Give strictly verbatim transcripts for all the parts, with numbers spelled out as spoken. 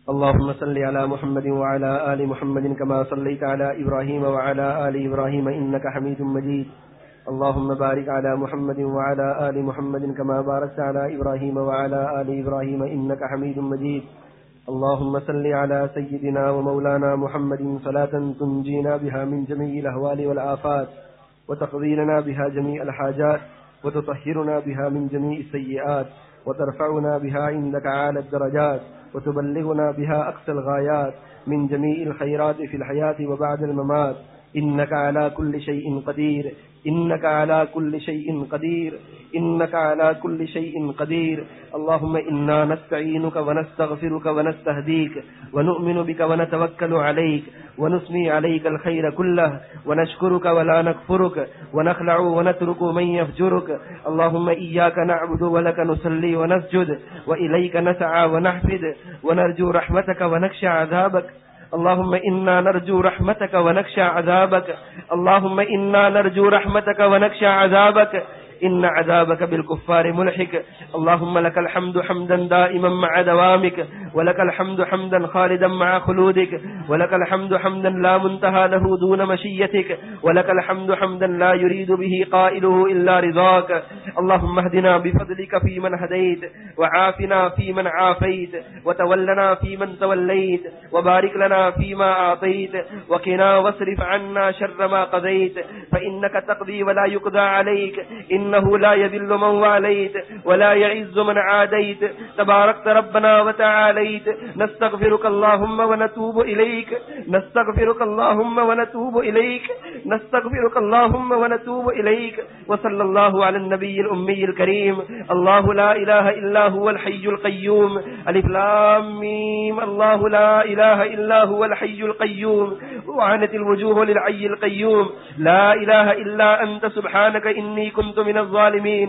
اللهم صل على محمد وعلى آل محمد كما صليت على إبراهيم وعلى آل إبراهيم إنك حميد مجيد. اللهم بارك على محمد وعلى آل محمد كما باركت على إبراهيم وعلى آل إبراهيم إنك حميد مجيد. اللهم صل على سيدنا ومولانا محمد صلاة تنجينا بها من جميع الأهوال والآفات وتقضي لنا بها جميع الحاجات وتطهرنا بها من جميع السيئات وترفعنا بها عندك أعلى الدرجات وتبلغنا بها أقصى الغايات من جميع الخيرات في الحياة وبعد الممات. إنك على كل شيء قدير إنك على كل شيء قدير إنك على كل شيء قدير. اللهم إنا نستعينك ونستغفرك ونستهديك ونؤمن بك ونتوكل عليك ونثني عليك الخير كله ونشكرك ولا نكفرك ونخلع ونترك من يفجرك. اللهم إياك نعبد ولك نصلي ونسجد وإليك نسعى ونحفد ونرجو رحمتك ونخشى عذابك. اللهم إنا نرجو رحمتك ونخشى عذابك. اللهم إنا نرجو رحمتك ونخشى عذابك. إن عذابك بالكفار ملحق. اللهم لك الحمد حمدا دائما مع دوامك ولك الحمد حمدا خالدا مع خلودك ولك الحمد حمدا لا منتهى له دون مشيتك ولك الحمد حمدا لا يريد به قائله إلا رضاك. اللهم اهدنا بفضلك فيمن هديت وعافنا فيمن عافيت وتولنا فيمن توليت وبارك لنا فيما أعطيت وقنا واصرف عنا شر ما قضيت فإنك تقضي ولا يقضى عليك إنه لا يذل من واليت ولا يعز من عاديت تباركت ربنا وتعاليت. نستغفرك اللهم ونتوب إليك نستغفرك اللهم ونتوب إليك نستغفرك اللهم ونتوب إليك. وصلى الله على النبي الأمي الكريم. الله لا إله إلا هو الحي القيوم. ألف لام ميم. الله لا إله إلا هو الحي القيوم وعنت الوجوه للحي القيوم. لا إله إلا أنت سبحانك إني كنت من الظالمين.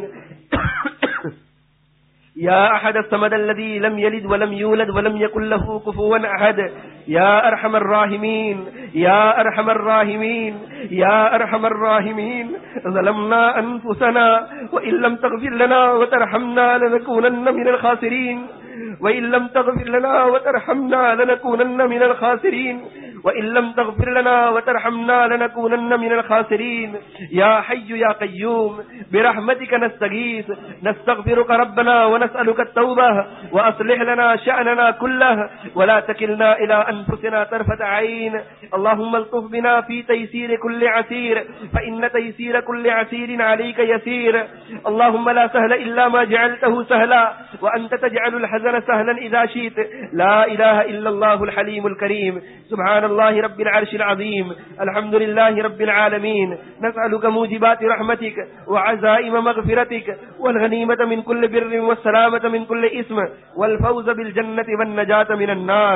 يا أحد الصمد الذي لم يلد ولم يولد ولم يكن له كفوا أحد. يا أرحم الراحمين يا أرحم الراحمين يا أرحم الراحمين. ظلمنا أنفسنا وإن لم تغفر لنا وترحمنا لنكونن من الخاسرين وإن لم تغفر لنا وترحمنا لنكونن من الخاسرين وإن لم تغفر لنا وترحمنا لنكونن من الخاسرين. يا حي يا قيوم برحمتك نستغيث نستغفرك ربنا ونسألك التوبة وأصلح لنا شأننا كله ولا تكلنا إلى أنفسنا طرفة عين. اللهم الطف بنا في تيسير كل عسير فإن تيسير كل عسير عليك يسير. اللهم لا سهل إلا ما جعلته سهلا وأنت تجعل الحزن سهلا إذا شئت. لا إله إلا الله الحليم الكريم. سبحان الله رب العرش العظيم. الحمد لله رب العالمين. نسألك موجبات رحمتك وعزائم مغفرتك والغنيمة من كل بر والسلامة من كل إثم والفوز بالجنة والنجاة من النار.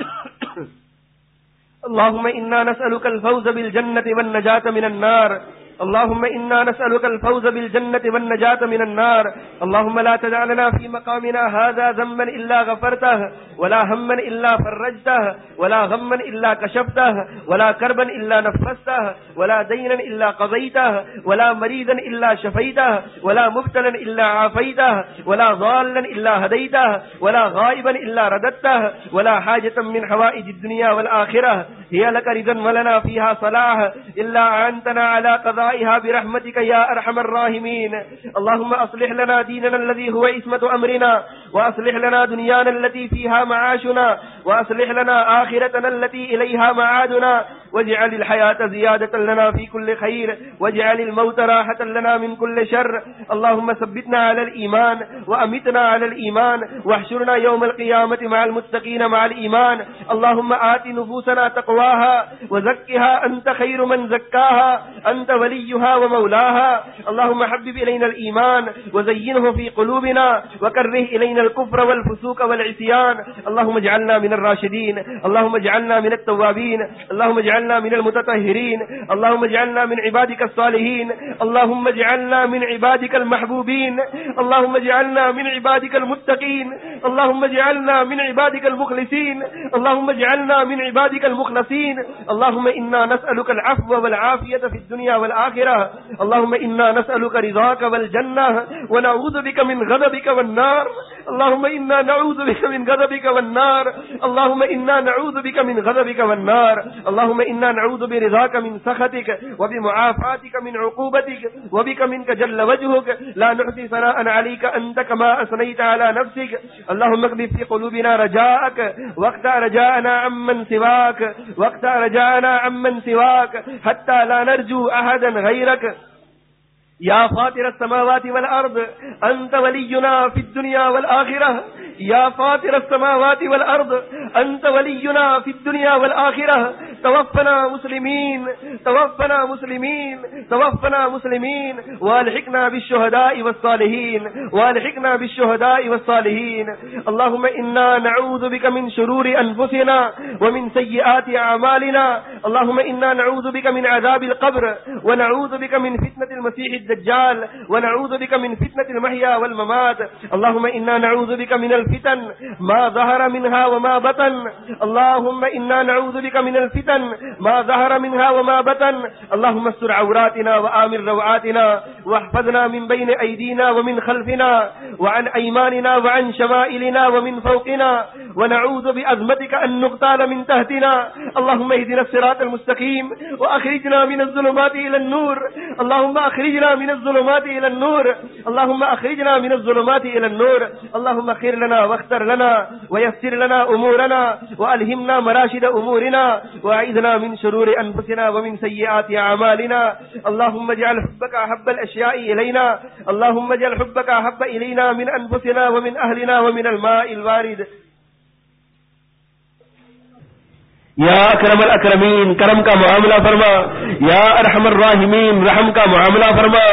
اللهم إنا نسألك الفوز بالجنة والنجاة من النار. اللهم إنا نسألك الفوز بالجنة والنجاة من النار. اللهم لا تدع لنا في مقامنا هذا ذنبا إلا غفرته ولا هما إلا فرجته ولا غما إلا كشفته ولا كربا إلا نفسته ولا دينا إلا قضيته ولا مريضا إلا شفيته ولا مبتلا إلا عافيته ولا ضالا إلا هديته ولا غائبا إلا رددته ولا حاجة من حوائج الدنيا والآخرة هي لك رضا ولنا فيها صلاح إلا أعنتنا على قضائها برحمتك يا أرحم الراحمين. اللهم أصلح لنا ديننا الذي هو عصمة أمرنا وأصلح لنا دنيانا التي فيها معاشنا وأصلح لنا آخرتنا التي إليها معادنا واجعل الحياة زيادة لنا في كل خير واجعل الموت راحة لنا من كل شر. اللهم ثبتنا على الإيمان وأمتنا على الإيمان واحشرنا يوم القيامة مع المتقين مع الإيمان. اللهم آت نفوسنا تقواها وزكها أنت خير من زكاها أنت وليها ومولاها. اللهم حبب إلينا الإيمان وزينه في قلوبنا وكره إلينا الكفر والفسوق والعصيان. اللهم اجعلنا من الراشدين. اللهم اجعلنا من التوابين. اللهم اجعلنا من المتطهرين. اللهم اجعلنا من عبادك الصالحين. اللهم اجعلنا من عبادك المحبوبين. اللهم اجعلنا من عبادك المتقين. اللهم اجعلنا من عبادك المخلصين. اللهم اجعلنا من عبادك المخلصين. اللهم إنا نسألك العفو والعافية في الدنيا والآخرة. اللهم إنا نسألك رضاك والجنة ونعوذ بك من غضبك والنار. اللهم إنا نعوذ بك من غضبك والنار. اللهم إنا نعوذ بك من غضبك والنار اللهم إنا نعوذ برضاك من سخطك وبمعافاتك من عقوبتك وبك منك جل وجهك لا نحصي ثناء عليك أنت كما أثنيت على نفسك اللهم اغلب في قلوبنا رجاءك واقطع رجاءنا عمن سواك واقطع رجاءنا عمن سواك حتى لا نرجو أحدا غيرك يا فاطر السماوات والأرض أنت ولينا في الدنيا والآخرة يا فاطر السماوات والأرض أنت ولينا في الدنيا والآخرة توفنا مسلمين توفنا مسلمين توفنا مسلمين والحقنا بالشهداء والصالحين والحقنا بالشهداء والصالحين اللهم إنا نعوذ بك من شرور أنفسنا ومن سيئات أعمالنا اللهم إنا نعوذ بك من عذاب القبر ونعوذ بك من فتنة المسيح الدجال ونعوذ بك من فتنة المحيا والممات اللهم إنا نعوذ بك من الفتن ما ظهر منها وما بطن اللهم إنا نعوذ بك من الفتن ما ظهر منها وما بطن اللهم استر عوراتنا وآمن روعاتنا واحفظنا من بين أيدينا ومن خلفنا وعن أيماننا وعن شمائلنا ومن فوقنا ونعوذ بعظمتك أن نغتال من تحتنا اللهم اهدنا الصراط المستقيم وأخرجنا من الظلمات إلى النور اللهم أخرجنا من الظلمات إلى النور اللهم أخرجنا من الظلمات إلى النور اللهم اغفر لنا واختر لنا ويسر لنا أمورنا وألهمنا مراشد أمورنا وأعذنا من شرور أنفسنا ومن سيئات أعمالنا اللهم اجعل حبك أحب الأشياء إلينا اللهم اجعل حبك أحب إلينا من أنفسنا ومن أهلنا ومن الماء الوارد یا اکرم الاکرمین کرم کا معاملہ فرما یا ارحم الراحمین رحم کا معاملہ فرما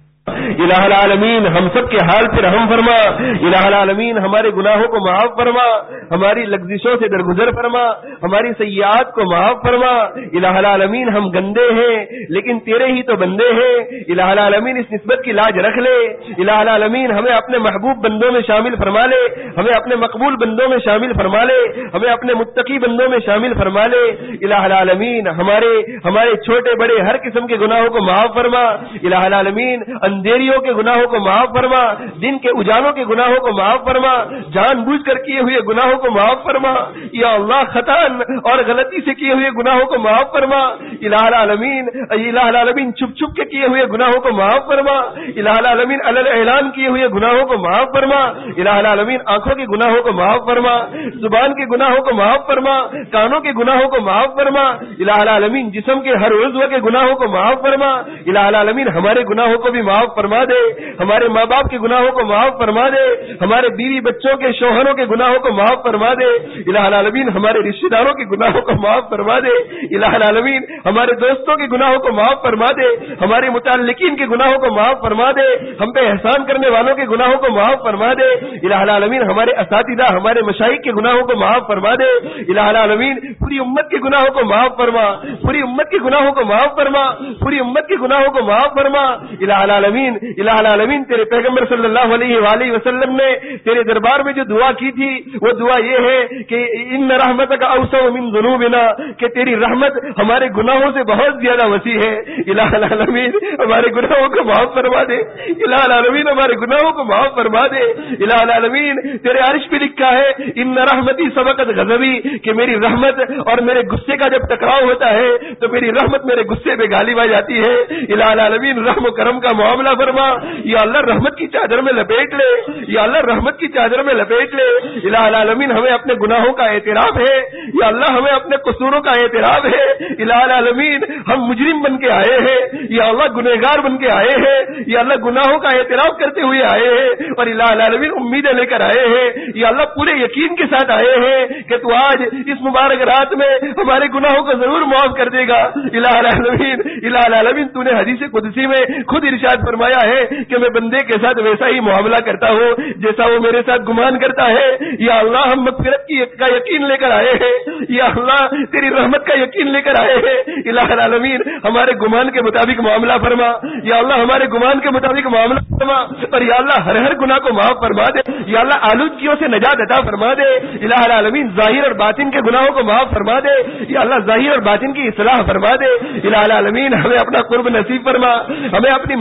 الہ العالمین ہم سب کے حال پہ رحم فرما الہ العالمین ہمارے گناہوں کو معاف فرما ہماری لغزشوں سے درگزر فرما ہماری سیئات کو معاف فرما الہ العالمین ہم گندے ہیں لیکن تیرے ہی تو بندے ہیں الہ العالمین اس نسبت کی لاج رکھ لے الہ العالمین ہمیں اپنے محبوب بندوں میں شامل فرما لے ہمیں اپنے مقبول بندوں میں شامل فرما لے ہمیں اپنے متقی بندوں میں شامل فرما لے الہ العالمین ہمارے ہمارے چھوٹے بڑے ہر قسم کے گناہوں کو معاف فرما الہ العالمین اندھیریوں کے گناہوں کو معاف فرما دن کے اجالوں کے گناہوں کو معاف فرما جان بوجھ کر کیے ہوئے گناہوں کو معاف فرما یا اللہ خطاً اور غلطی سے کیے ہوئے گناہوں کو معاف فرما الہ العالمین الہ العالمین چھپ چھپ کے کیے ہوئے گناہوں کو معاف فرما الہ العالمین علی الاعلان کیے ہوئے گناہوں کو معاف فرما الہ العالمین آنکھوں کے گناہوں کو معاف فرما زبان کے گناہوں کو معاف فرما کانوں کے گناہوں کو معاف فرما الہ العالمین جسم کے ہر عضو کے گناہوں کو معاف فرما الہ العالمین ہمارے گناہوں کو بھی معاف فرما دے ہمارے ماں باپ کے گناہوں کو معاف فرما دے ہمارے بیوی بچوں کے شوہروں کے گناہوں کو معاف فرما دے الہ العالمین ہمارے رشتہ داروں کے گناہوں کو معاف فرما دے الہ العالمین ہمارے دوستوں کے گناہوں کو معاف فرما دے ہمارے متعلقین کے گناہوں کو معاف فرما دے ہم پہ احسان کرنے والوں کے گناہوں کو معاف فرما دے الہ العالمین ہمارے اساتذہ ہمارے مشائخ کے گناہوں کو معاف فرما دے الہ العالمین پوری امت کے گناہوں کو معاف فرما پوری امت کے گناہوں کو معاف فرما پوری امت کے گناہوں کو معاف فرما الہ العالمین الہ العالمین تیرے پیغمبر صلی اللہ علیہ وآلہ وسلم نے تیرے دربار میں جو دعا کی تھی وہ دعا یہ ہے کہ ان رحمتک اوسع من ذنوبنا کہ تیری رحمت ہمارے گناہوں سے بہت زیادہ وسیع ہے الہ العالمین ہمارے گناہوں کو معاف فرما دے الہ العالمین ہمارے گناہوں کو معاف فرما دے الہ العالمین تیرے عرش پہ لکھا ہے ان رحمتی سبقت غضبی کہ میری رحمت اور میرے غصے کا جب ٹکراؤ ہوتا ہے تو میری رحمت میرے غصے پہ غالب آ جاتی ہے الہ العالمین رحم و کرم کا معاملہ فرما یا اللہ رحمت کی چادر میں لپیٹ لے یا اللہ رحمت کی چادر میں لپیٹ لے الہ العالمین ہمیں اپنے گناہوں کا اعتراف ہے یا اللہ ہمیں اپنے قصوروں کا اعتراف ہے الہ العالمین ہم مجرم بن کے آئے ہیں یا اللہ گنہگار بن کے آئے ہیں یا اللہ گناہوں کا اعتراف کرتے ہوئے آئے ہیں اور الہ العالمین امیدیں لے کر آئے ہیں یا اللہ پورے یقین کے ساتھ آئے ہیں کہ تو آج اس مبارک رات میں ہمارے گناہوں کو ضرور معاف کر دے گا الہ العالمین الہ العالمین تو نے حدیث قدسی میں خود ارشاد فرمایا ہے کہ میں بندے کے ساتھ ویسا ہی معاملہ کرتا ہوں جیسا وہ میرے ساتھ گمان کرتا ہے یا اللہ ہم مغفرت کی کا یقین لے کر آئے ہیں یا اللہ تیری رحمت کا یقین لے کر آئے ہیں الہ العالمین ہمارے گمان کے مطابق معاملہ فرما یا اللہ ہمارے گمان کے مطابق معاملہ فرما اور یا اللہ ہر ہر گناہ کو معاف فرما دے یا اللہ آلودگیوں سے نجات عطا فرما دے الہ العالمین ظاہر اور باطن کے گناہوں کو معاف فرما دے یا اللہ ظاہر اور باطن کی اصلاح فرما دے الہ العالمین ہمیں اپنا قرب نصیب فرما ہمیں اپنی محبت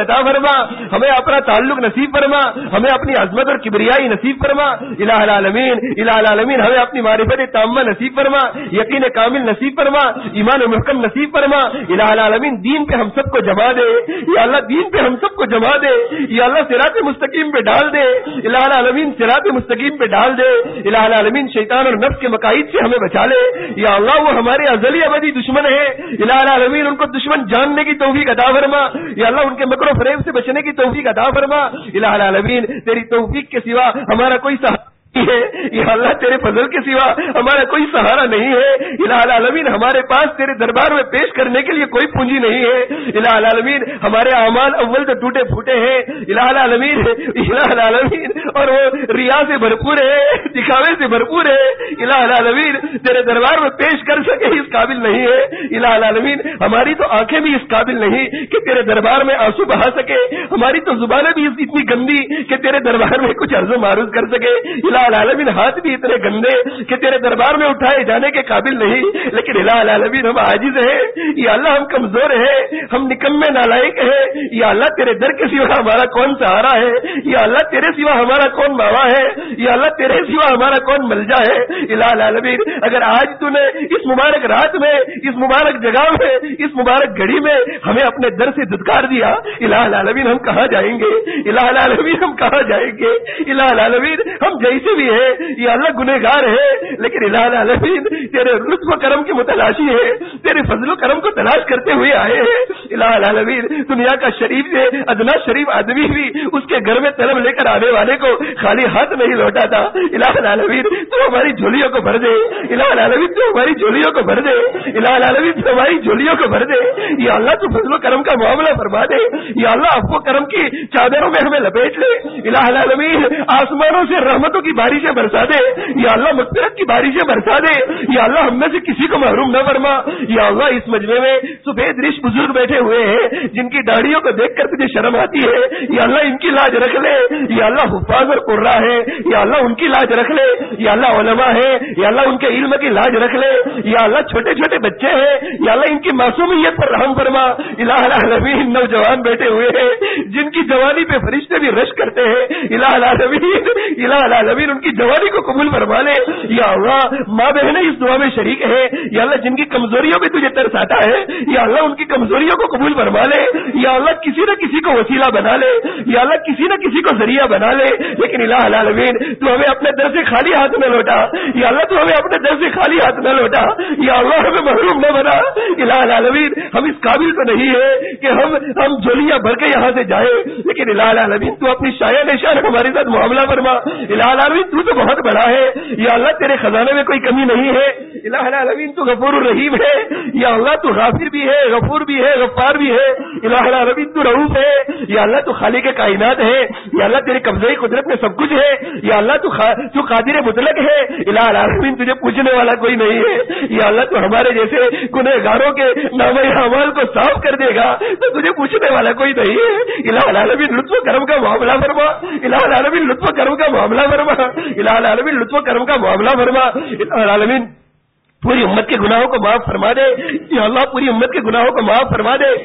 عطا فرما, ہمیں اپنا تعلق نصیب فرما, ہمیں اپنی عظمت اور کبریائی نصیب فرما. الہ العالمین الہ العالمین ہمیں اپنی معرفت تامہ نصیب فرما, یقین کامل نصیب فرما, ایمان محکم نصیب فرما. الہ العالمین دین پہ ہم سب کو جما دے, یا اللہ دین پہ ہم سب کو جما دے, یا اللہ صراط مستقیم پہ ڈال دے. الہ العالمین صراط مستقیم پہ ڈال دے. الہ العالمین شیطان اور نفس کے مقاصد سے ہمیں بچا لے. یا اللہ وہ ہمارے ازلی ابدی دشمن ہے, الہ العالمین ان کو دشمن جاننے کی توفیق عطا فرما. یا اللہ ان کے مکر و فریب سے بچنے کی توفیق عطا فرما. الہ العالمین تیری توفیق کے سوا ہمارا کوئی سہارا ہے, یا اللہ تیرے فضل کے سوا ہمارا کوئی سہارا نہیں ہے. الہ العالمین ہمارے پاس تیرے دربار میں پیش کرنے کے لیے کوئی پونجی نہیں ہے. الہ العالمین ہمارے اعمال اول تو ٹوٹے پھوٹے ہیں. الہ العالمین الہ العالمین اور وہ ریا سے بھرپور ہے, دکھاوے سے بھرپور ہے. الہ العالمین تیرے دربار میں پیش کر سکے اس قابل نہیں ہے. الہ العالمین ہماری تو آنکھیں بھی اس قابل نہیں کہ تیرے دربار میں آنسو بہا سکے, ہماری تو زبانیں بھی اتنی گندی کہ تیرے دربار میں کچھ عرض و معروض کر سکے. الہ العالمین ہاتھ بھی اتنے گندے کہ تیرے دربار میں اٹھائے جانے کے قابل نہیں. لیکن الہ العالمین ہم عاجز ہیں, یا اللہ ہم کمزور ہیں, ہم نکمے نالائق ہیں. یا اللہ تیرے در کے سوا ہمارا کون سہارا ہے, یا اللہ تیرے سوا ہمارا کون ماوا ہے, یا اللہ تیرے سوا ہمارا کون ملجا ہے. الہ العالمین اگر آج تو نے اس مبارک رات میں, اس مبارک جگہ میں, اس مبارک گھڑی میں ہمیں اپنے در سے دھتکار دیا, الہ العالمین ہم کہاں جائیں گے. الہ العالمین ہم کہاں جائیں گے. الہ العالمین ہم جیسے بھی ہیں یا اللہ گنہگار ہے, لیکن الہ العالمین تیرے لطف و کرم کی متلاشی ہے, تیرے فضل و کرم کو تلاش کرتے ہوئے آئے ہیں. الہ العالمین دنیا کا شریف سے ادنا شریف آدمی بھی اس کے گھر میں طلب لے کر آنے والے کو خالی ہاتھ نہیں لوٹا تھا. الہ العالمین تو ہماری جھولیوں کو بھر دے. الہ العالمین تو ہماری جھولیوں کو بھر دے. الہ العالمین تو ہماری جھولیوں کو بھر دے. یا اللہ تو فضل و کرم کا معاملہ فرما دے. یا اللہ عفو و کرم کی چادروں میں ہمیں لپیٹ لے. الہ العالمین آسمانوں سے رحمتوں کی بارشیں برسا دے. یا اللہ مغفرت کی بارشیں برسا دے. یا اللہ ہم میں سے کسی کو محروم نہ فرما. یا اللہ اس مجمع میں سفید ریش بزرگ بیٹھے ہوئے ہیں جن کی داڑھیوں کو دیکھ کر تجھے شرم آتی ہے. یا اللہ ان کی لاج رکھ لے. یا اللہ حفاظ اور قرا ہے, یا اللہ ان کی لاج رکھ لے. یا اللہ علماء ہے, یا اللہ ان کے علم کی لاج رکھ لے. یا اللہ چھوٹے چھوٹے بچے ہیں, یا اللہ ان کی معصومیت پر رحم فرما. الہ العالمین نوجوان بیٹھے ہوئے ہیں جن کی جوانی پہ فرشتے بھی رش کرتے ہیں. الہ العالمین الہ العالمین ان کی جوانی کو قبول فرما لے. یا اللہ ماں بہنیں اس دعا میں شریک ہے, یا اللہ جن کی کمزوریوں پہ تجھے ترس آتا ہے, یا اللہ ان کی کمزوریوں کو قبول فرما لے. یا اللہ کسی نہ کسی کو وسیلہ بنا لے, یا اللہ کسی نہ کسی کو ذریعہ بنا لے. لیکن الہ العالمین تو ہمیں اپنے در سے خالی ہاتھ نہ لوٹا. یا اللہ تو ہمیں اپنے در سے خالی ہاتھ نہ لوٹا. یا اللہ ہمیں محروم نہ بنا. الہ العالمین ہم اس قابل تو نہیں ہے کہ ہم ہم جولیاں بھر کے یہاں سے جائیں, لیکن الہ العالمین تو اپنی شایع نشان ہمارے ساتھ معاملہ فرما. الہ العالمین تو تو بہت بڑا ہے. یا اللہ تیرے خزانے میں کوئی کمی نہیں ہے. الہ العالمین تو غفور الرحیم ہے. یا اللہ تو غافر بھی ہے, غفور بھی ہے, غفار بھی ہے. الہ العالمین تو رؤوف ہے. یا اللہ تو خالق کائنات ہے. یا اللہ تیرے قبضے قدرت میں سب کچھ ہے. یا اللہ تو خا... تو قادر مطلق ہے. الہ العالمین تجھے پوچھنے والا کوئی نہیں ہے. یا اللہ تو ہمارے جیسے گنہگاروں کے نامہ اعمال کو صاف کر دے گا تو تجھے پوچھنے والا کوئی نہیں ہے. الہ العالمین لطف و کرم کا معاملہ فرما. الہ العالمین لطف و کرم کا معاملہ فرما. الہ العالمین لطف و کرم کا معاملہ فرما. الہ العالمین پوری امت کے گناہوں کو معاف فرما دے. یا اللہ پوری امت کے گناہوں کو معاف فرما دے.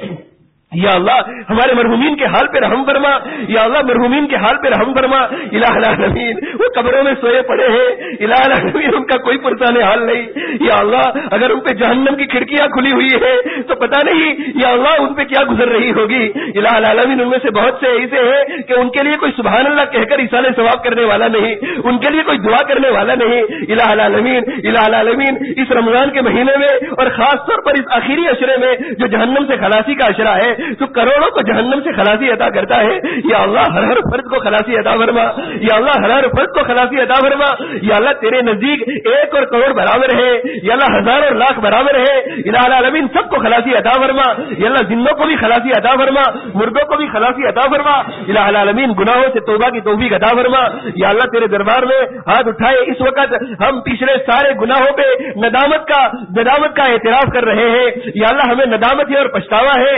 یا اللہ ہمارے مرحومین کے حال پہ رحم فرما. یا اللہ مرحومین کے حال پہ رحم فرما. الہ العالمین وہ قبروں میں سوئے پڑے ہیں. الہ العالمین ان کا کوئی پرسان حال نہیں. یا اللہ اگر ان پہ جہنم کی کھڑکیاں کھلی ہوئی ہے تو پتہ نہیں یا اللہ ان پہ کیا گزر رہی ہوگی. الہ العالمین ان میں سے بہت سے ایسے ہیں کہ ان کے لیے کوئی سبحان اللہ کہہ کر ایصال ثواب کرنے والا نہیں, ان کے لیے کوئی دعا کرنے والا نہیں. الہ العالمین الہ العالمین اس رمضان کے مہینے میں اور خاص طور پر اس آخری عشرے میں جو جہنم سے خلاصی کا عشرہ ہے تو کروڑوں کو جہنم سے خلاصی عطا کرتا ہے. یا اللہ ہر ہر فرد کو خلاصی عطا فرما. یا اللہ ہر ہر فرد کو خلاصی عطا فرما. یا اللہ تیرے نزدیک ایک اور کروڑ برابر ہے. یا اللہ ہزار اور لاکھ برابر ہے. الہ العالمین سب کو خلاصی عطا فرما. یا اللہ زندوں کو بھی خلاصی عطا فرما, مردوں کو بھی خلاصی عطا فرما. الہ العالمین گناہوں سے توبہ کی توفیق عطا فرما. یا اللہ تیرے دربار میں ہاتھ اٹھائے اس وقت ہم پچھلے سارے گناہوں پہ ندامت کا ندامت کا اعتراف کر رہے ہیں. یا اللہ ہمیں ندامت ہے اور پچھتاوا ہے, اور یا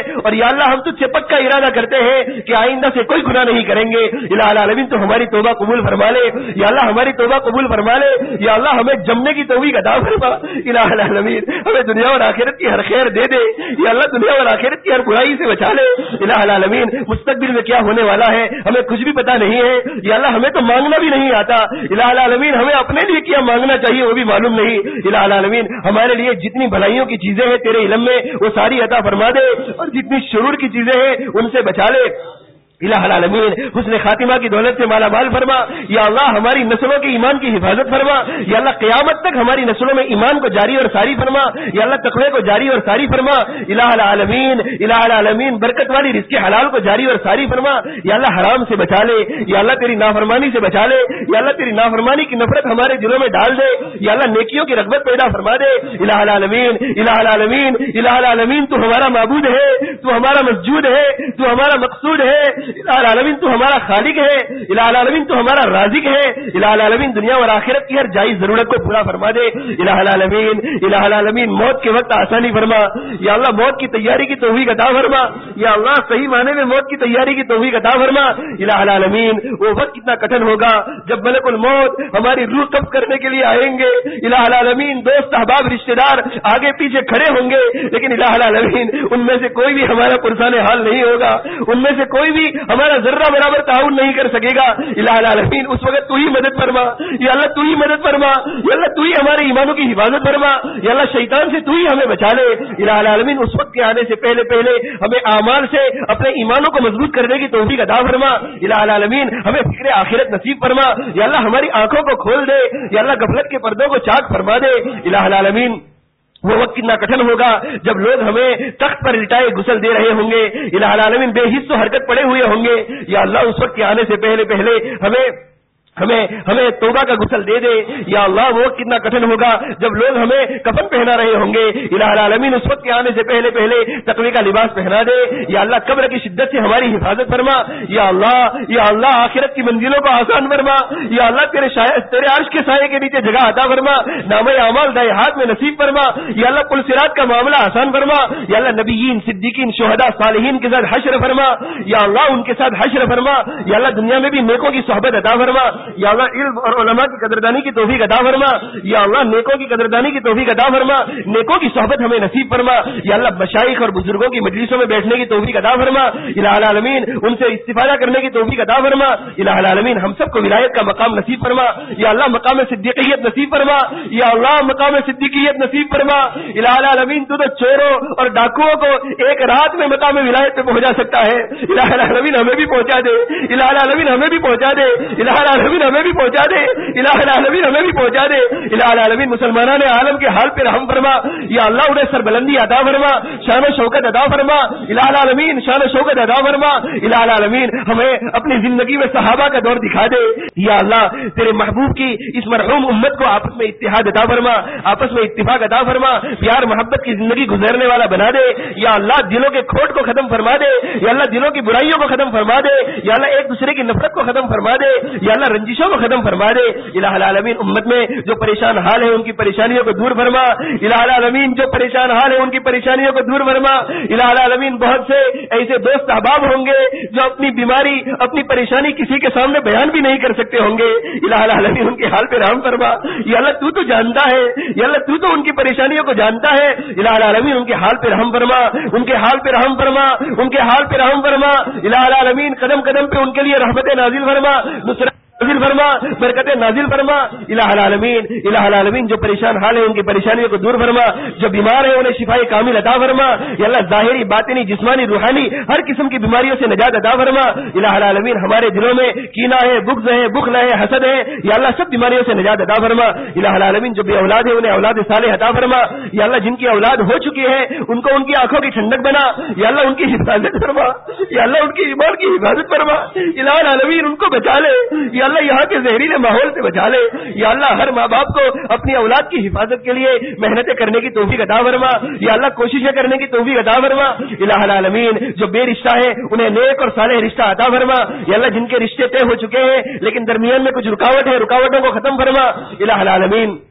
اللہ ہم تجھ سے پکا ارادہ کرتے ہیں کہ آئندہ سے کوئی گناہ نہیں کریں گے. الہ العالمین تو ہماری توبہ قبول فرما لے یا اللہ, ہماری توبہ قبول فرما لے یا اللہ, ہمیں جمنے کی توفیق عطا فرما. الہ العالمین ہمیں دنیا اور آخرت کی ہر خیر دے دے یا اللہ, دنیا اور آخرت کی ہر برائی سے بچا لے. الہ العالمین مستقبل میں کیا ہونے والا ہے ہمیں کچھ بھی پتا نہیں ہے یا اللہ, ہمیں تو مانگنا بھی نہیں آتا. الہ العالمین ہمیں اپنے لیے کیا مانگنا چاہیے وہ بھی معلوم نہیں. الہ العالمین ہمارے لیے جتنی بھلائیوں کی چیزیں ہیں تیرے علم میں وہ ساری عطا فرما دے اور جتنی شرور کی چیزیں ہیں ان سے بچا لے. الہ العالمین حسن خاتمہ کی دولت سے مالا مال فرما یا اللہ, ہماری نسلوں کے ایمان کی حفاظت فرما یا اللہ, قیامت تک ہماری نسلوں میں ایمان کو جاری اور ساری فرما یا اللہ, تقوی کو جاری اور ساری فرما. الہ العالمین الہ العالمین برکت والی رزق حلال کو جاری اور ساری فرما یا اللہ, حرام سے بچا لے یا اللہ, تیری نافرمانی سے بچا لے یا اللہ, تیری نافرمانی کی نفرت ہمارے دلوں میں ڈال دے یا اللہ, نیکیوں کی رغبت پیدا فرما دے. الہ العالمین الہ العالمین الہ العالمین تو ہمارا معبود ہے, تو ہمارا مسجود ہے, تو ہمارا مقصود ہے. الہ العالمین تو ہمارا خالق ہے. الہ العالمین تو ہمارا رازق ہے. الہ العالمین دنیا اور آخرت کی ہر جائز ضرورت کو پورا فرما دے. الہ العالمین الہ العالمین موت کے وقت آسانی فرما یا اللہ, موت کی تیاری کی توفیق عطا فرما یا اللہ, صحیح معنی میں موت کی تیاری کی توفیق عطا فرما. الہ العالمین وہ وقت کتنا کٹھن ہوگا جب ملک الموت ہماری روح قبض کرنے کے لیے آئیں گے. الہ العالمین دوست احباب رشتہ دار آگے پیچھے کھڑے ہوں گے لیکن الہ العالمین ان میں سے کوئی بھی ہمارا پرسان حال نہیں ہوگا, ان میں سے کوئی بھی ہمارا ذرہ برابر تعاون نہیں کر سکے گا. الہ العالمین اس وقت تو ہی مدد فرما یا اللہ, تو ہی مدد فرما یا اللہ, تو ہی ہمارے ایمانوں کی حفاظت فرما یا اللہ, شیطان سے تو ہی ہمیں بچا لے. الہ العالمین اس وقت کے آنے سے پہلے پہلے ہمیں اعمال سے اپنے ایمانوں کو مضبوط کرنے کی توفیق عطا فرما. الہ العالمین ہمیں فکر آخرت نصیب فرما یا اللہ, ہماری آنکھوں کو کھول دے یا اللہ, غفلت کے پردوں کو چاک فرما دے. الہ العالمین وہ وقت کتنا کٹھن ہوگا جب لوگ ہمیں تخت پر لٹائے غسل دے رہے ہوں گے. الہ العالمین بے حس و حرکت پڑے ہوئے ہوں گے یا اللہ, اس وقت کے آنے سے پہلے پہلے ہمیں ہمیں ہمیں توبہ کا غسل دے دے یا اللہ. وہ کتنا کٹھن ہوگا جب لوگ ہمیں کفن پہنا رہے ہوں گے. الہ العالمین اس وقت کے آنے سے پہلے پہلے تقوی کا لباس پہنا دے یا اللہ, قبر کی شدت سے ہماری حفاظت فرما یا اللہ یا اللہ, آخرت کی منزلوں کو آسان فرما یا اللہ, تیرے تیرے عرش کے سائے کے نیچے جگہ عطا فرما. نامہ اعمال دائیں ہاتھ میں نصیب فرما یا اللہ, پل صراط کا معاملہ آسان فرما یا اللہ, نبیین صدیقین شہداء صالحین کے ساتھ حشر فرما یا اللہ, ان کے ساتھ حشر فرما یا اللہ, دنیا میں بھی نیکوں کی صحبت عطا فرما یا اللہ, علم اور علماء کی قدردانی کی توفیق عطا فرما یا اللہ, نیکوں کی قدردانی کی توفیق عطا فرما, نیکوں کی صحبت ہمیں نصیب فرما یا اللہ, مشائخ اور بزرگوں کی مجلسوں میں بیٹھنے کی توفیق عطا فرما. الہ العالمین ان سے استفادہ کرنے کی توفیق عطا فرما. الہ العالمین ہم سب کو ولایت کا مقام نصیب فرما یا اللہ, مقام صدیقیت نصیب فرما یا اللہ, مقام صدیقیت نصیب فرما. الہ العالمین تو چوروں اور ڈاکوؤں کو ایک رات میں مقام ولایت پہ پہنچا سکتا ہے. الہ العالمین ہمیں بھی پہنچا دے. الہ العالمین ہمیں بھی پہنچا دے. الہ العالمین ہمیں بھی پہنچا دے. الہ العالمین ہمیں بھی پہنچا دے. الہ العالمین مسلمانان عالم کے حال پہ رحم فرما یا اللہ, انہیں سربلندی عطا فرما, شان و شوکت عطا فرما. الہ العالمین شان و شوکت عطا فرما. الہ العالمین ہمیں اپنی زندگی میں صحابہ کا دور دکھا دے یا اللہ, تیرے محبوب کی اس مرحوم امت کو آپس میں اتحاد عطا فرما, آپس میں اتفاق عطا فرما, پیار محبت کی زندگی گزرنے والا بنا دے یا اللہ, دلوں کے کھوٹ کو ختم فرما دے یا اللہ, دلوں کی برائیوں کو ختم فرما دے یا اللہ, ایک دوسرے کی نفرت کو ختم فرما دے یا اللہ, رنجشوں کو ختم فرما دے. الہ العالمین امت میں جو پریشان حال ہے ان کی پریشانیوں کو دور فرما. الہ العالمین جو پریشان حال ہے ان کی پریشانیوں کو دور فرما. الہ العالمین بہت سے ایسے دوست احباب ہوں گے جو اپنی بیماری اپنی پریشانی کسی کے سامنے بیان بھی نہیں کر سکتے ہوں گے. الہ العالمین ان کے حال پہ رحم فرما یا اللہ, تو تو جانتا ہے یا اللہ, تو تو ان کی پریشانیوں کو جانتا ہے. الہ العالمین ان کے حال پہ رحم فرما, ان کے حال پہ رحم فرما, ان کے حال پہ رحم فرما. الہ العالمین قدم قدم پہ ان کے لیے رحمت نازل فرما, نصرت نازل فرما, برکت نازل فرما. الہ العالمین الہ العالمین جو پریشان حال ہے ان کی پریشانیوں کو دور فرما, جو بیمار ہے انہیں شفائے کامل عطا فرما یا اللہ, ظاہری باطنی جسمانی روحانی ہر قسم کی بیماریوں سے نجات عطا فرما. الہ العالمین ہمارے دلوں میں کینہ ہے, بغض ہے, بخل ہے, حسد ہے یا اللہ, سب بیماریوں سے نجات عطا فرما. الہ العالمین جو بے اولاد ہے انہیں اولاد صالح عطا فرما یا اللہ, جن کی اولاد ہو چکی ہے ان کو ان کی آنکھوں کی ٹھنڈک بنا یا اللہ, ان کی حفاظت فرما یا اللہ, ان کی ایمان کی حفاظت فرما. الہ العالمین ان کو بچا لے یا اللہ, یہاں کے زہریلے ماحول سے بچا لے یا اللہ, ہر ماں باپ کو اپنی اولاد کی حفاظت کے لیے محنتیں کرنے کی توفیق عطا فرما یا اللہ, کوششیں کرنے کی توفیق عطا فرما. الہ العالمین جو بے رشتہ ہے انہیں نیک اور صالح رشتہ عطا فرما یا اللہ, جن کے رشتے طے ہو چکے ہیں لیکن درمیان میں کچھ رکاوٹ ہے, رکاوٹوں کو ختم فرما. الہ العالمین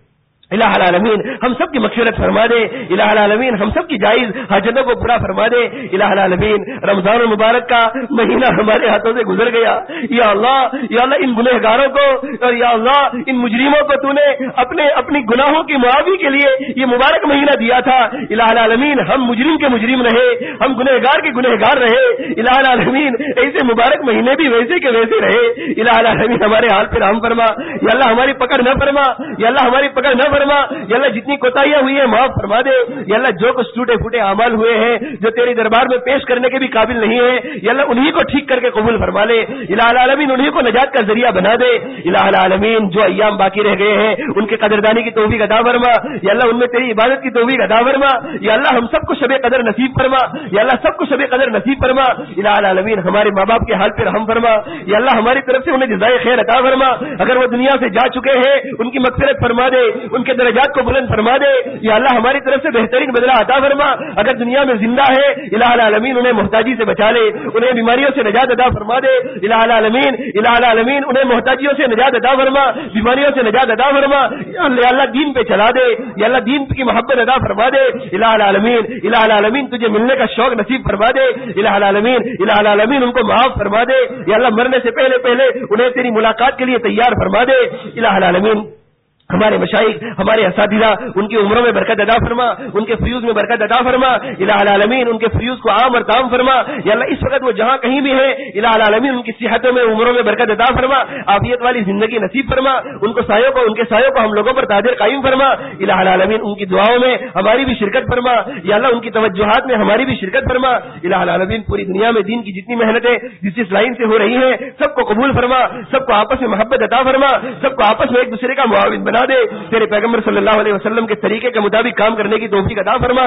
الہ العالمین ہم سب کی مغفرت فرما دے، الہ العالمین ہم سب کی جائز حاجتوں کو پورا فرما دے، الہ العالمین رمضان المبارک کا مہینہ ہمارے ہاتھوں سے گزر گیا، یا اللہ یا اللہ ان گنہگاروں کو اور یا اللہ ان مجرموں کو تو نے اپنے اپنی گناہوں کی معافی کے لیے یہ مبارک مہینہ دیا تھا، الہ العالمین ہم مجرم کے مجرم رہے، ہم گنہگار کے گنہگار رہے، الہ العالمین ایسے مبارک مہینے بھی ویسے کے ویسے رہے، الہ العالمین ہمارے حال پہ رحم فرما، یا اللہ ہماری پکڑ نہ فرما، یا اللہ ہماری پکڑ نہ فرما، یا اللہ جتنی کوتاہیاں ہوئی ہیں معاف فرما دے، یا اللہ جو کچھ ٹوٹے پھوٹے اعمال ہوئے ہیں جو تیرے دربار میں پیش کرنے کے بھی قابل نہیں ہے، یا اللہ انہی کو ٹھیک کر کے قبول فرما لے، الہ العالمین انہی کو نجات کا ذریعہ بنا دے، الہ العالمین جو ایام باقی رہ گئے ہیں ان کے قدردانی کی توفیق عطا فرما، یا اللہ ان میں تیری عبادت کی توفیق عطا فرما، یا اللہ ہم سب کو شب قدر نصیب فرما، یا اللہ سب کو شب قدر نصیب فرما، الہ العالمین ہمارے ماں باپ کے حال پہ رحم فرما، یا اللہ ہماری طرف سے انہیں جزائے خیر عطا فرما، اگر وہ دنیا سے جا چکے ہیں ان کی مغفرت فرما دے، ان کے درجات کو بلند فرما دے، یا اللہ ہماری طرف سے بہترین بدلہ عطا فرما، اگر دنیا میں زندہ ہے الہ العالمین انہیں محتاجی سے بچا لے، انہیں بیماریوں سے نجات عطا فرما دے، الہ العالمین الہ العالمین انہیں محتاجیوں سے نجات عطا فرما، بیماریوں سے نجات عطا فرما، یا اللہ دین پہ چلا دے، یا اللہ دین کی محبت عطا فرما دے، الہ العالمین الہ العالمین تجھے ملنے کا شوق نصیب فرما دے، الہ العالمین الہ العالمین ان کو معاف فرما دے، یا اللہ مرنے سے پہلے پہلے انہیں تیری ملاقات کے لیے تیار فرما دے، الہ العالمین ہمارے مشائخ ہمارے اساتذہ ان کی عمروں میں برکت عطا فرما، ان کے فیوز میں برکت عطا فرما، الہ العالمین ان کے فیوز کو عام اور تام فرما، یا اللہ اس وقت وہ جہاں کہیں بھی ہے الہ العالمین ان کی صحتوں میں عمروں میں برکت عطا فرما، عافیت والی زندگی نصیب فرما، ان کو سایوں کو ان کے سایوں کو ہم لوگوں پر تاجر قائم فرما، الہ العالمین ان کی دعاؤں میں ہماری بھی شرکت فرما، یا اللہ ان کی توجہات میں ہماری بھی شرکت فرما، الہ العالمین پوری دنیا میں دین کی جتنی محنتیں جس جس لائن سے ہو رہی ہیں سب کو قبول فرما، سب کو آپس میں محبت عطا فرما، سب کو آپس میں ایک دوسرے کا معاون بنا دے، تیرے پیغمبر صلی اللہ علیہ وسلم کے طریقے کے مطابق کام کرنے کی توفیق عطا فرما،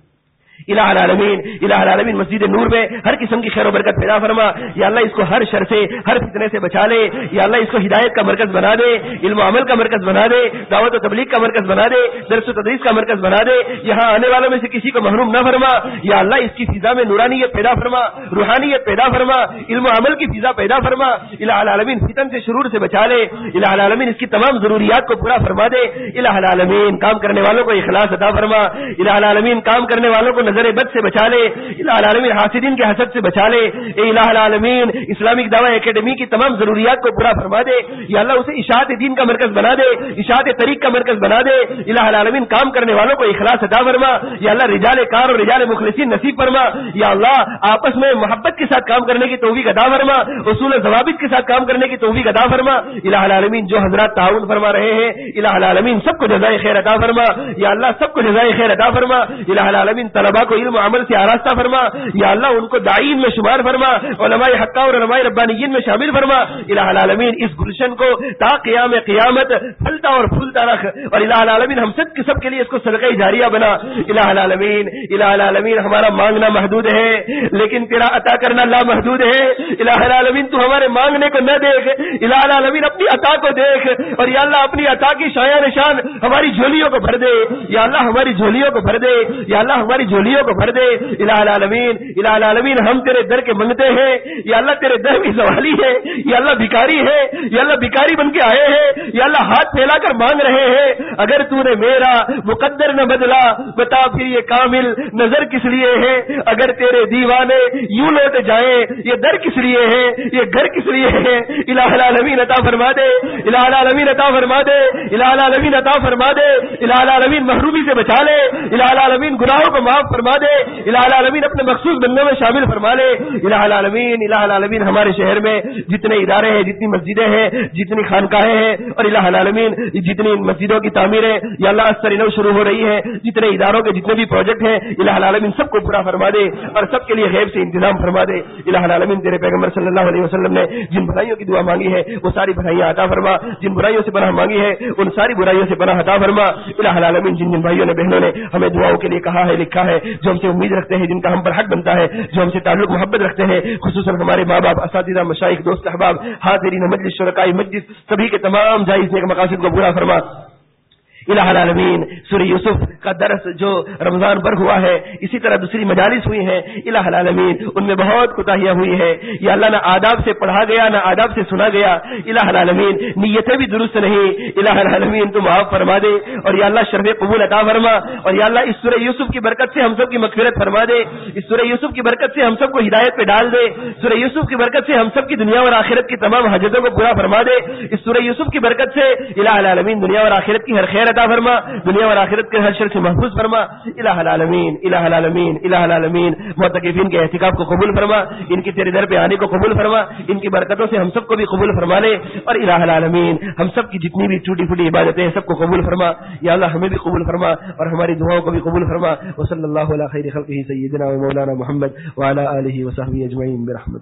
الہ العالمین الہ العالمین مسجد نور میں ہر قسم کی خیر و برکت پیدا فرما، یا اللہ اس کو ہر شر سے ہر فتنے سے بچا لے، یا اللہ اس کو ہدایت کا مرکز بنا دے، علم و عمل کا مرکز بنا دے، دعوت و تبلیغ کا مرکز بنا دے، درس و تدریس کا مرکز بنا دے، یہاں آنے والوں میں سے کسی کو محروم نہ فرما، یا اللہ اس کی فضا میں نورانیت پیدا فرما، روحانیت پیدا فرما، علم و عمل کی فضا پیدا فرما، الہ العالمین فتن سے شرور سے بچا لے، الہ العالمین اس کی تمام ضروریات کو پورا فرما دے، الہ العالمین کام کرنے والوں کو اخلاص عطا فرما، الہ العالمین کام کرنے والوں کو نظر بد سے بچا لے، الہ العالمین حاسدین کے حسد سے بچا لے، اے الہ العالمین اسلامک دعوی اکیڈمی کی تمام ضروریات کو پورا فرما دے، یا اللہ اسے اشاعت دین کا مرکز بنا دے، اشاعت طریق کا مرکز بنا دے، الہ العالمین کام کرنے والوں کو اخلاص عطا فرما، یا اللہ رجال کار اور رجال مخلصین نصیب فرما، یا اللہ آپس میں محبت کے ساتھ کام کرنے کی توفیق عطا فرما، اصول و ضوابط کے ساتھ کام کرنے کی توفیق عطا فرما، الہ العالمین جو حضرات تعاون فرما رہے ہیں الہ العالمین سب کو جزائے خیر عطا فرما، یا اللہ سب کو جزائے خیر عطا فرما، الہ العالمین طلباء کو علم و عمل سے آراستہ فرما، یا اللہ ان کو داعین میں شمار فرما، علماء حقہ اور علماء ربانیین میں شامل فرما، الہ العالمین اس گلشن کو تا قیام قیامت پھلتا اور پھولتا رکھ، اور الہ العالمین ہم سب کے سب کے لیے اس کو صدقہ جاریہ بنا، الہ العالمین الہ العالمین ہمارا مانگنا محدود ہے لیکن تیرا عطا کرنا لامحدود ہے، الہ العالمین تو ہمارے مانگنے کو نہ دیکھ، الہ العالمین اپنی عطا کو دیکھ، اور یا اللہ اپنی عطا کی شایع نشان ہماری جھولیوں کو بھر دے، یا اللہ ہماری جھولیوں کو بھر دے، یا اللہ ہماری جھولیوں کو بھر دے، الہ العالمین الہ العالمین ہم تیرے در کے منگتے ہیں، یا اللہ تیرے در کی سوالی ہے، یا اللہ بھکاری ہے، یا اللہ بھکاری بن کے آئے ہیں، یا اللہ ہاتھ پھیلا کر مانگ رہے ہیں، اگر تو نے میرا مقدر نہ بدلا بتا پھر یہ کامل نظر کس لیے ہے، اگر تیرے دیوانے یوں لوٹ جائیں یہ در کس لیے ہے، یہ گھر کس لیے ہے، الہ العالمین عطا فرما دے، الہ العالمین عطا فرما دے، الہ العالمین عطا فرما دے، الہ العالمین محرومی سے بچا لے، الہ العالمین گناہوں کو معاف فرما دے، الہ العالمین اپنے مخصوص بندوں میں شامل فرما لے، الہ العالمین الہ العالمین ہمارے شہر میں جتنے ادارے ہیں جتنی مسجدیں ہیں جتنی خانقاہیں ہیں اور الہ العالمین جتنی مسجدوں کی تعمیریں یا اللہ استر نو شروع ہو رہی ہے، جتنے اداروں کے جتنے بھی پروجیکٹ ہیں الہ العالمین سب کو پورا فرما دے اور سب کے لیے غیب سے انتظام فرما دے، الہ العالمین تیرے پیغمبر صلی اللہ علیہ وسلم نے جن بھلائیوں کی دعا مانگی ہے وہ ساری بھلائیاں عطا فرما، جن برائیوں سے پناہ مانگی ہے ان ساری برائیوں سے پناہ عطا فرما، الہ العالمین جن جن بھائیوں نے بہنوں نے ہمیں دعاؤں کے لیے کہا ہے لکھا ہے، جو ہم سے امید رکھتے ہیں، جن کا ہم پر حق بنتا ہے، جو ہم سے تعلق محبت رکھتے ہیں، خصوصاً ہمارے ماں باپ، اساتذہ، مشائخ، دوست احباب، حاضرین مجلس، شرکاء مجلس، سبھی کے تمام جائز نیک مقاصد کو پورا فرما، الہ العالمین سورہ یوسف کا درس جو رمضان پر ہوا ہے، اسی طرح دوسری مجالس ہوئی ہیں، الہ العالمین ان میں بہت کوتاہیاں ہوئی ہے یا اللہ، نہ آداب سے پڑھا گیا نہ آداب سے سنا گیا، الہ العالمین نیتیں بھی درست نہیں، الہ العالمین تو معاف فرما دے، اور یا اللہ شرف قبول عطا فرما، اور یا اللہ اس سورہ یوسف کی برکت سے ہم سب کی مغفرت فرما دے، اس سورہ یوسف کی برکت سے ہم سب کو ہدایت پہ ڈال دے، سورہ یوسف کی برکت سے ہم سب کی دنیا اور آخرت کی تمام حاجتوں کو پورا فرما دے، اس سورہ یوسف کی برکت سے الہ العالمین دنیا اور آخرت کی ہر خیر عطا فرما، دنیا اور آخرت کے ہر شر سے محفوظ فرما، الہ العالمین الہ العالمین الہ العالمین معتکفین کے اعتکاف کو قبول فرما، ان کی تیرے در پہ آنے کو قبول فرما، ان کی برکتوں سے ہم سب کو بھی قبول فرما لے، اور الہ العالمین ہم سب کی جتنی بھی ٹوٹی پھوٹی عبادتیں ہیں سب کو قبول فرما، یا اللہ ہمیں بھی قبول فرما اور ہماری دعاؤں کو بھی قبول فرما، وصلی اللہ علی خیر خلقہ سیدنا و مولانا محمد وعلی آلہ وصحبہ اجمعین برحمتہ۔